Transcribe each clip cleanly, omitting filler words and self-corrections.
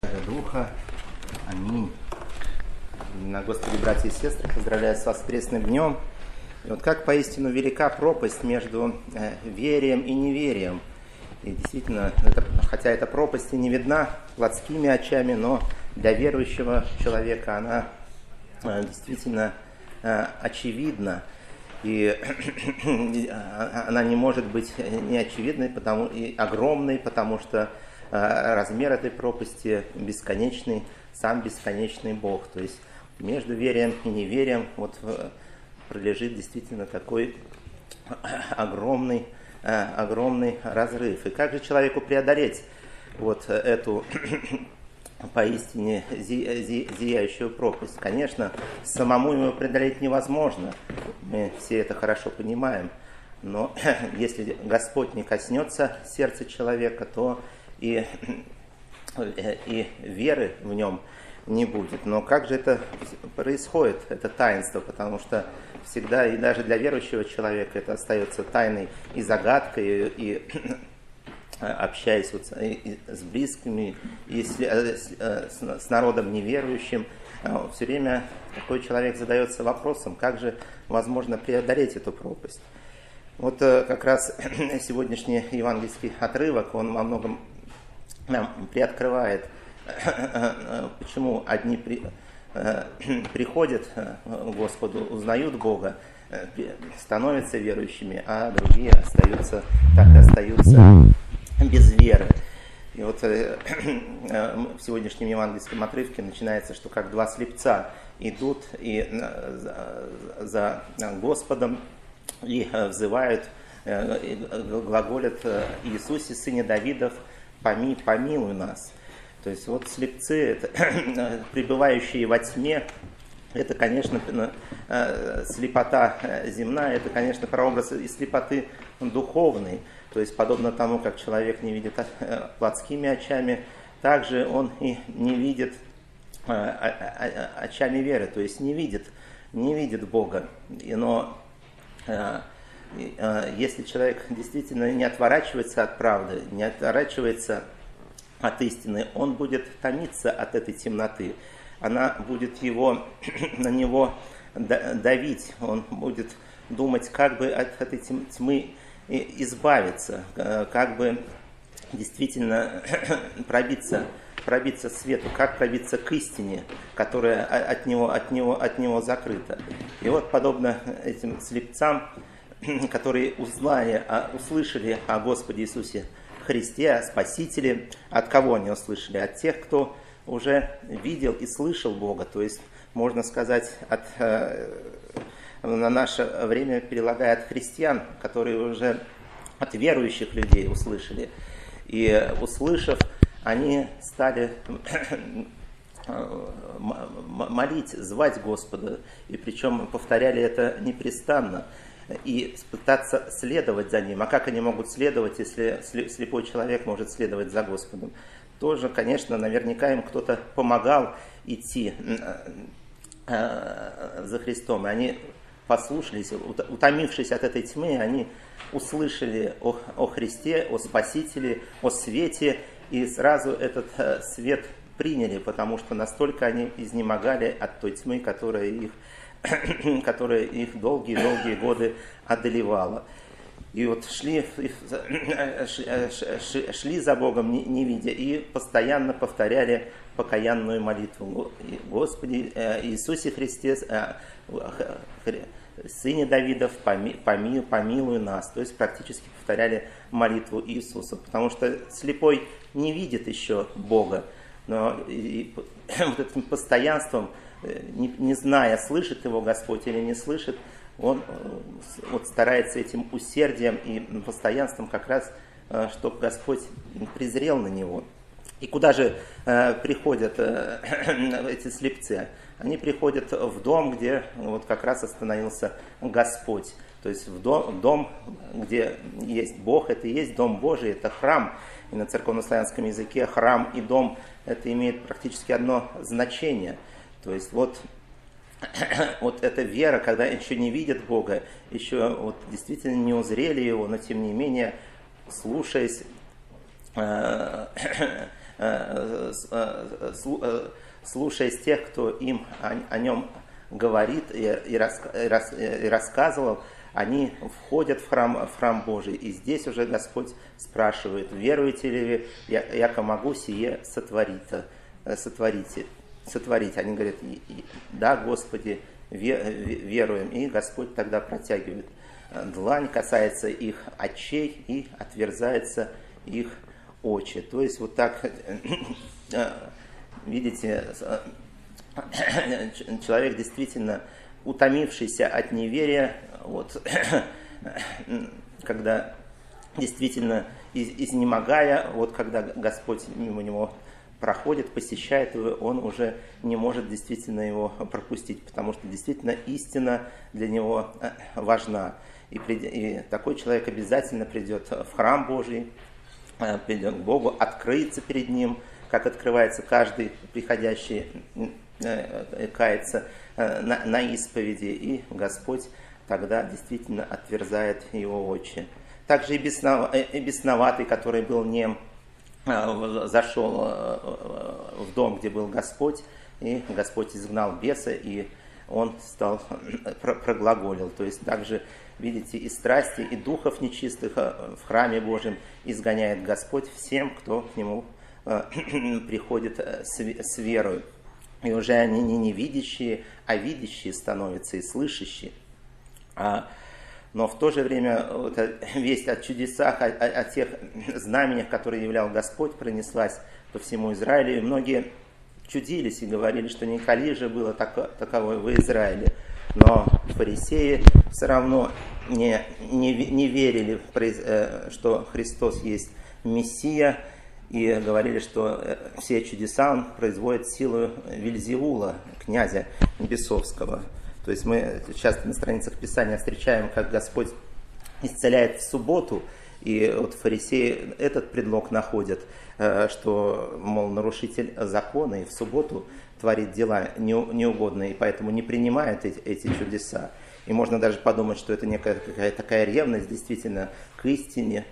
Духа. Аминь. На Господи, братья и сестры, поздравляю с воскресным днем. И вот как поистину велика пропасть между верием и неверием. И действительно, хотя эта пропасть и не видна плотскими очами, но для верующего человека она действительно очевидна. И она не может быть неочевидной и огромной, потому что размер этой пропасти бесконечный, сам бесконечный Бог. То есть между верием и неверием пролежит действительно такой огромный разрыв. И как же человеку преодолеть эту поистине зияющую пропасть? Конечно, самому его преодолеть невозможно. Мы все это хорошо понимаем. Но если Господь не коснется сердца человека, то и веры в нем не будет. Но как же это происходит, это таинство? Потому что всегда, и даже для верующего человека, это остается тайной и загадкой, и общаясь с близкими, и с народом неверующим, все время такой человек задается вопросом, как же возможно преодолеть эту пропасть. Вот как раз сегодняшний евангельский отрывок, он во многом нам приоткрывает, почему одни приходят к Господу, узнают Бога, становятся верующими, а другие остаются без веры. И вот в сегодняшнем евангельском отрывке начинается, что как два слепца идут и за Господом и взывают, глаголят: Иисусе, Сыне Давидов, помилуй нас. То есть вот слепцы, пребывающие во тьме, это, конечно, слепота земная, это, конечно, прообраз и слепоты духовной. То есть подобно тому, как человек не видит плотскими очами, также он и не видит очами веры, то есть не видит Бога. Но если человек действительно не отворачивается от правды, не отворачивается от истины, он будет томиться от этой темноты. Она будет на него давить, он будет думать, как бы от этой тьмы избавиться, как бы действительно пробиться к свету, как пробиться к истине, которая от него закрыта. И вот подобно этим слепцам, которые услышали о Господе Иисусе Христе, о Спасителе, от кого они услышали? От тех, кто уже видел и слышал Бога, то есть, можно сказать, на наше время перелагая от христиан, которые уже от верующих людей услышали. И услышав, они стали молить, звать Господа, и причем повторяли это непрестанно, и пытаться следовать за Ним. А как они могут следовать, если слепой человек может следовать за Господом? Тоже, конечно, наверняка им кто-то помогал идти за Христом, и они послушались, утомившись от этой тьмы, они услышали о Христе, о Спасителе, о свете, и сразу этот свет приняли, потому что настолько они изнемогали от той тьмы, которая их долгие годы одолевала. И вот шли за Богом, не видя, и постоянно повторяли покаянную молитву: Господи Иисусе Христе, Сыне Давидов, помилуй нас. То есть практически повторяли молитву Иисуса, потому что слепой не видит еще Бога, но вот этим постоянством, не зная, слышит его Господь или не слышит, он старается этим усердием и постоянством как раз, чтобы Господь презрел на него. И куда же приходят эти слепцы? Они приходят в дом, где как раз остановился Господь. То есть в дом, где есть Бог, это и есть Дом Божий, это храм. И на церковнославянском языке храм и дом это имеет практически одно значение. То есть вот эта вера, когда еще не видят Бога, еще действительно не узрели Его, но тем не менее, слушаясь слушаясь тех, кто им о нем говорит и рассказывал, они входят в храм Божий. И здесь уже Господь спрашивает: веруете ли вы, яко могу сие сотворить? Они говорят: да, Господи, веруем. И Господь тогда протягивает длань, касается их очей и отверзается их очи. То есть вот так, видите, человек действительно утомившийся от неверия, вот, когда действительно изнемогая, вот когда Господь мимо него проходит, посещает его, он уже не может действительно его пропустить, потому что действительно истина для него важна. И такой человек обязательно придет в храм Божий, придет к Богу, откроется перед Ним, как открывается каждый приходящий кается на исповеди, и Господь тогда действительно отверзает его очи. Также и бесноватый, который был нем, зашел в дом, где был Господь, и Господь изгнал беса, и он проглаголил. То есть также, видите, и страсти, и духов нечистых в храме Божьем изгоняет Господь всем, кто к Нему приходит с верой. И уже они не видящие, а видящие становятся и слышащие. Но в то же время вот весть о чудесах, о тех знамениях, которые являл Господь, пронеслась по всему Израилю. И многие чудились и говорили, что николи же было таковое в Израиле. Но фарисеи все равно не верили, что Христос есть Мессия, и говорили, что все чудеса он производит силу Вельзевула, князя бесовского. То есть мы часто на страницах Писания встречаем, как Господь исцеляет в субботу, и вот фарисеи этот предлог находят, что, мол, нарушитель закона и в субботу творит дела неугодные, и поэтому не принимает эти чудеса. И можно даже подумать, что это некая какая-то такая ревность действительно к истине,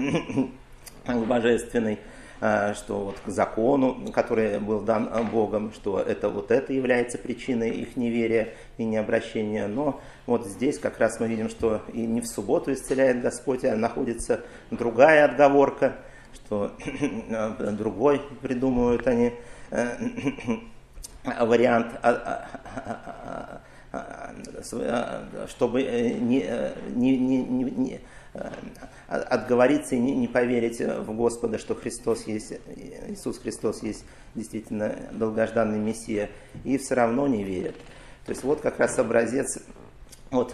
к божественной, что вот к закону, который был дан Богом, что это является причиной их неверия и необращения. Но вот здесь как раз мы видим, что и не в субботу исцеляет Господь, а находится другая отговорка, что другой придумывают они вариант, чтобы отговориться и не поверить в Господа, что Христос есть, Иисус Христос есть действительно долгожданный Мессия, и все равно не верят. То есть вот как раз образец вот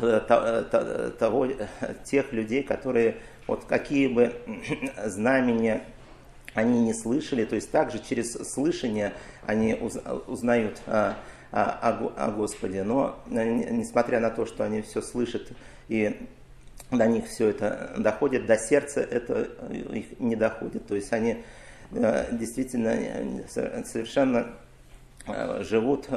тех людей, которые вот какие бы знамения они не слышали, то есть также через слышание они узнают о Господе, но несмотря на то, что они все слышат и до них все это доходит, до сердца это их не доходит. То есть они действительно совершенно живут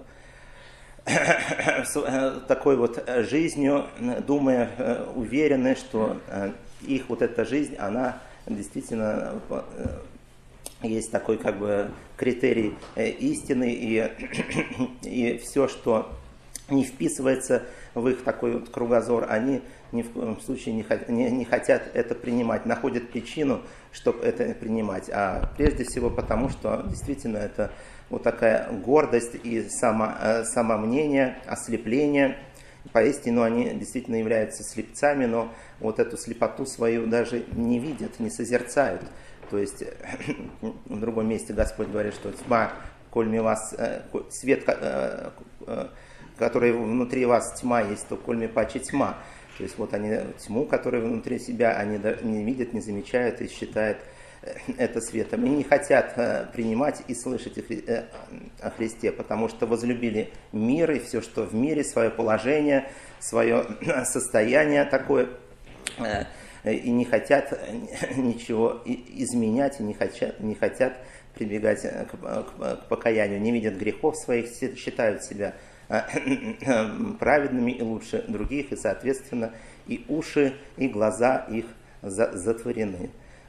такой вот жизнью, думая, уверены, что их вот эта жизнь, она действительно есть такой как бы критерий истины, и все, что не вписывается в их такой вот кругозор, они ни в коем случае не хотят это принимать, находят причину, чтобы это принимать. А прежде всего потому, что действительно это вот такая гордость и самомнение, ослепление. Поистину они действительно являются слепцами, но вот эту слепоту свою даже не видят, не созерцают. То есть в другом месте Господь говорит, что тьма, кольми вас, свет, который внутри вас тьма есть, то кольми паче тьма. То есть вот они тьму, которая внутри себя, они не видят, не замечают и считают это светом. И не хотят принимать и слышать о Христе, потому что возлюбили мир и все, что в мире, свое положение, свое состояние такое, и не хотят ничего изменять, и не хотят прибегать к покаянию, не видят грехов своих, считают себя праведными и лучше других, и, соответственно, и уши, и глаза их затворены.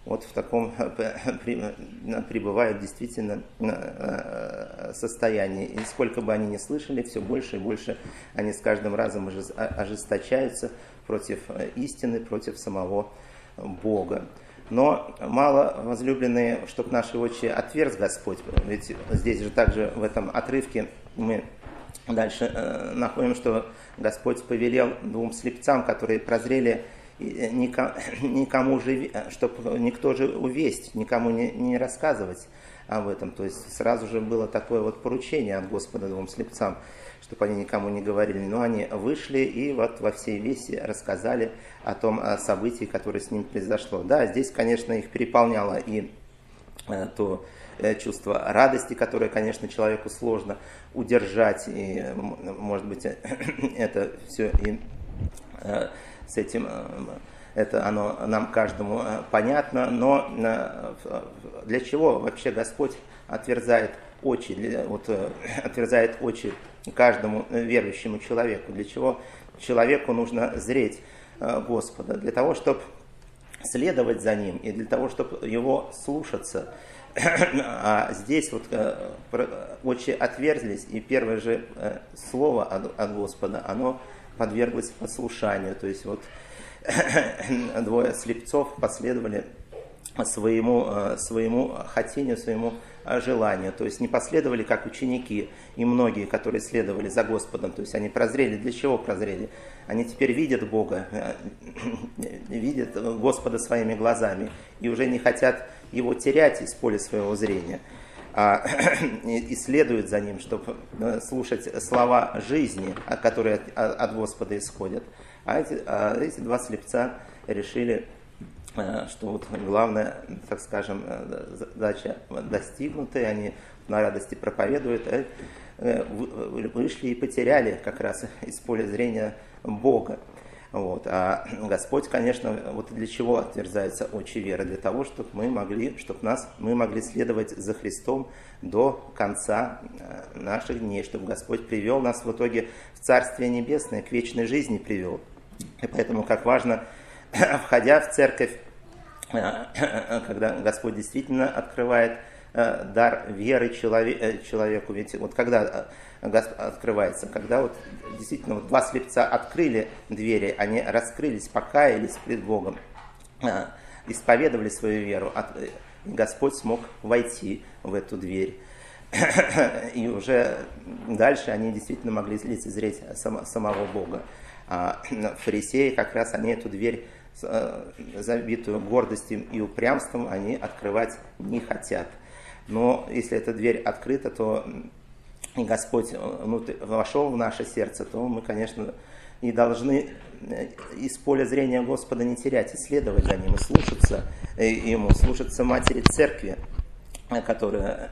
вот в таком пребывают действительно состоянии. И сколько бы они ни слышали, все больше и больше они с каждым разом ожесточаются против истины, против самого Бога. Но мало, возлюбленные, чтоб наши очи отверз Господь. Ведь здесь же также в этом отрывке мы дальше находим, что Господь повелел двум слепцам, которые прозрели, никому же, чтобы никто же увесть, никому не рассказывать об этом. То есть сразу же было такое вот поручение от Господа двум слепцам, чтобы они никому не говорили. Но они вышли и вот во всей веси рассказали о том событии, которое с ним произошло. Да, здесь, конечно, их переполняло и то чувство радости, которое, конечно, человеку сложно удержать, и, может быть, это все и с этим, это оно нам каждому понятно, но для чего вообще Господь отверзает очи, отверзает очи каждому верующему человеку? Для чего человеку нужно зреть Господа? Для того, чтобы следовать за Ним и для того, чтобы Его слушаться. А здесь вот очи отверзлись, и первое же слово от Господа, оно подверглось послушанию. То есть вот двое слепцов последовали своему хотению, своему желанию. То есть не последовали как ученики и многие, которые следовали за Господом. То есть они прозрели. Для чего прозрели? Они теперь видят Бога, видят Господа своими глазами и уже не хотят Его терять из поля своего зрения, и следуют за Ним, чтобы слушать слова жизни, которые от Господа исходят. А эти два слепца решили, что вот главная, так скажем, задача достигнута, они на радости проповедуют, вышли и потеряли как раз из поля зрения Бога. Вот. А Господь, конечно, вот для чего отверзаются очи веры? Для того, чтобы мы могли следовать за Христом до конца наших дней, чтобы Господь привел нас в итоге в Царствие Небесное, к вечной жизни привел. И поэтому как важно, входя в церковь, когда Господь действительно открывает дар веры человеку, ведь вот когда открывается, когда вот действительно вот два слепца открыли двери, они раскрылись, покаялись пред Богом, исповедовали свою веру, и Господь смог войти в эту дверь. И уже дальше они действительно могли лицезреть самого Бога. А фарисеи как раз они эту дверь, забитую гордостью и упрямством, они открывать не хотят. Но если эта дверь открыта, то и Господь вошел в наше сердце, то мы, конечно, и должны из поля зрения Господа не терять, исследовать за Ним, и слушаться Ему, слушаться Матери Церкви, которая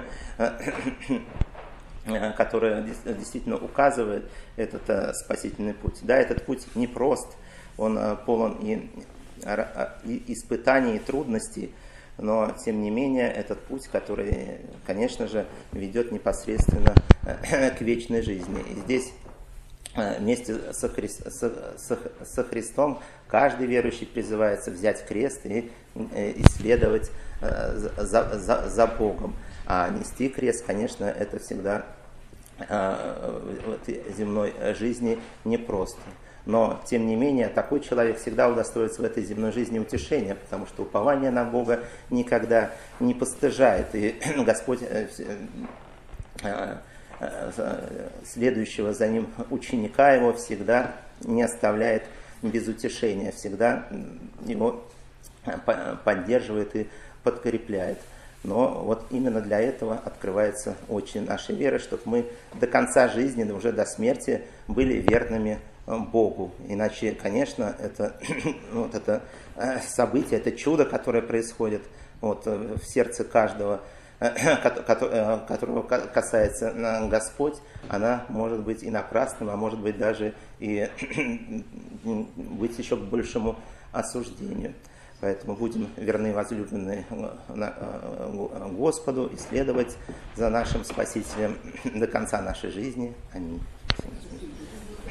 действительно указывает этот спасительный путь. Да, этот путь непрост, он полон и испытаний, и трудностей, но, тем не менее, этот путь, который, конечно же, ведет непосредственно к вечной жизни. И здесь вместе со Христом каждый верующий призывается взять крест и исследовать за Богом. А нести крест, конечно, это всегда в этой земной жизни непросто. Но, тем не менее, такой человек всегда удостоится в этой земной жизни утешения, потому что упование на Бога никогда не постыжает. И Господь следующего за Ним ученика Его всегда не оставляет без утешения, всегда его поддерживает и подкрепляет. Но вот именно для этого открывается очи нашей веры, чтобы мы до конца жизни, уже до смерти, были верными Богу. Иначе, конечно, это событие, это чудо, которое происходит в сердце каждого, которого касается Господь, она может быть и напрасным, а может быть даже и быть еще к большему осуждению. Поэтому будем верны, возлюбленные, Господу и следовать за нашим Спасителем до конца нашей жизни. Аминь.